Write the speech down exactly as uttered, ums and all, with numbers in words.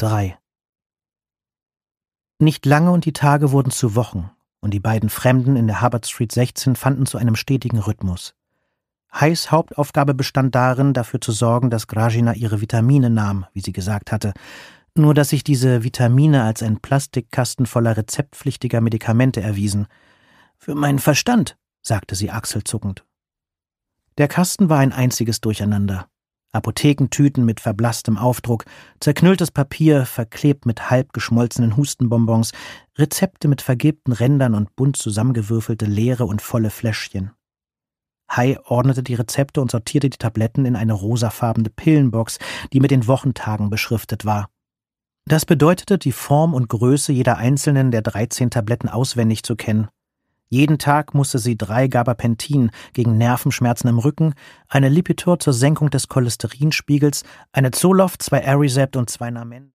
drei. Nicht lange und die Tage wurden zu Wochen, und die beiden Fremden in der Hubbard Street sechzehn fanden zu einem stetigen Rhythmus. Hais Hauptaufgabe bestand darin, dafür zu sorgen, dass Grajina ihre Vitamine nahm, wie sie gesagt hatte, nur dass sich diese Vitamine als ein Plastikkasten voller rezeptpflichtiger Medikamente erwiesen. »Für meinen Verstand«, sagte sie achselzuckend. Der Kasten war ein einziges Durcheinander. Apothekentüten mit verblasstem Aufdruck, zerknülltes Papier, verklebt mit halb geschmolzenen Hustenbonbons, Rezepte mit vergilbten Rändern und bunt zusammengewürfelte leere und volle Fläschchen. Hai ordnete die Rezepte und sortierte die Tabletten in eine rosafarbene Pillenbox, die mit den Wochentagen beschriftet war. Das bedeutete, die Form und Größe jeder einzelnen der dreizehn Tabletten auswendig zu kennen. Jeden Tag musste sie drei Gabapentin gegen Nervenschmerzen im Rücken, eine Lipitor zur Senkung des Cholesterinspiegels, eine Zoloft, zwei Aricept und zwei Namen